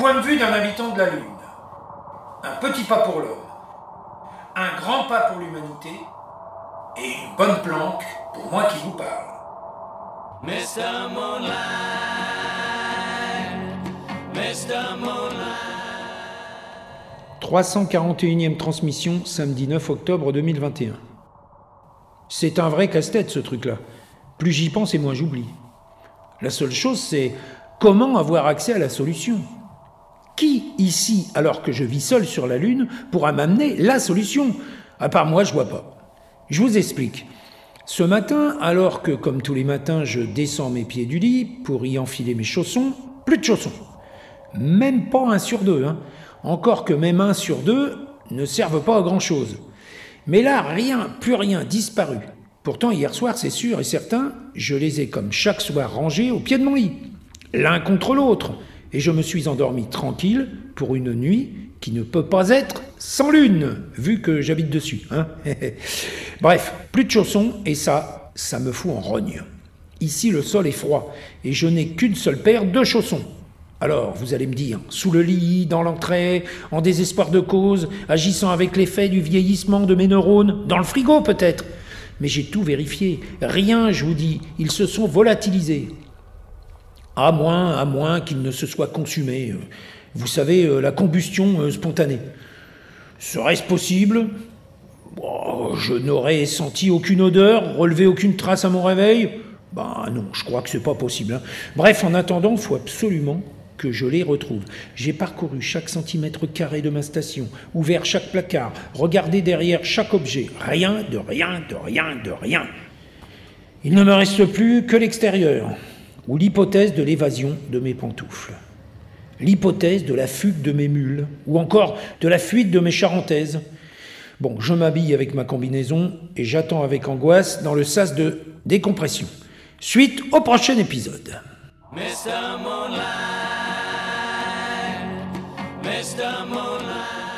point de vue d'un habitant de la Lune. Un petit pas pour l'homme, un grand pas pour l'humanité, et une bonne planque pour moi qui vous parle. Mr. Moonlight, Mr. Moonlight. 341e transmission, samedi 9 octobre 2021. C'est un vrai casse-tête ce truc-là. Plus j'y pense et moins j'oublie. La seule chose, c'est comment avoir accès à la solution. Qui, ici, alors que je vis seul sur la Lune, pourra m'amener la solution ? À part moi, je vois pas. Je vous explique. Ce matin, alors que, comme tous les matins, je descends mes pieds du lit pour y enfiler mes chaussons, plus de chaussons. Même pas 1 sur 2, hein. Encore que même 1 sur 2 ne servent pas à grand-chose. Mais là, rien, plus rien, disparu. Pourtant, hier soir, c'est sûr et certain, je les ai comme chaque soir rangés au pied de mon lit, l'un contre l'autre, et je me suis endormi tranquille pour une nuit qui ne peut pas être sans lune, vu que j'habite dessus, hein. Bref, plus de chaussons, et ça me fout en rogne. Ici, le sol est froid, et je n'ai qu'une seule paire de chaussons. Alors, vous allez me dire, sous le lit, dans l'entrée, en désespoir de cause, agissant avec l'effet du vieillissement de mes neurones, dans le frigo peut-être. Mais j'ai tout vérifié, rien, je vous dis, ils se sont volatilisés. À moins qu'ils ne se soient consumés. Vous savez, la combustion spontanée. Serait-ce possible ? Je n'aurais senti aucune odeur, relevé aucune trace à mon réveil ? Non, je crois que c'est pas possible, hein. Bref, en attendant, il faut absolument que je les retrouve. J'ai parcouru chaque centimètre carré de ma station, ouvert chaque placard, regardé derrière chaque objet. Rien, de rien, de rien, de rien. Il ne me reste plus que l'extérieur, ou l'hypothèse de l'évasion de mes pantoufles. L'hypothèse de la fugue de mes mules, ou encore de la fuite de mes charentaises. Bon, je m'habille avec ma combinaison et j'attends avec angoisse dans le sas de décompression. Suite au prochain épisode. Mr. Moonlight, Mr. Moonlight.